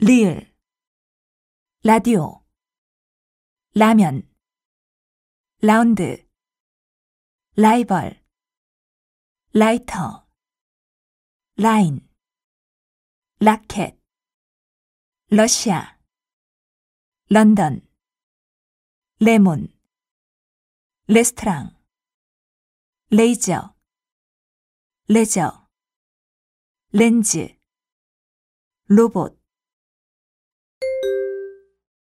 리을, 라디오, 라면, 라운드, 라이벌, 라이터, 라인, 라켓, 러시아, 런던, 레몬, 레스토랑, 레이저, 레저, 렌즈, 로봇.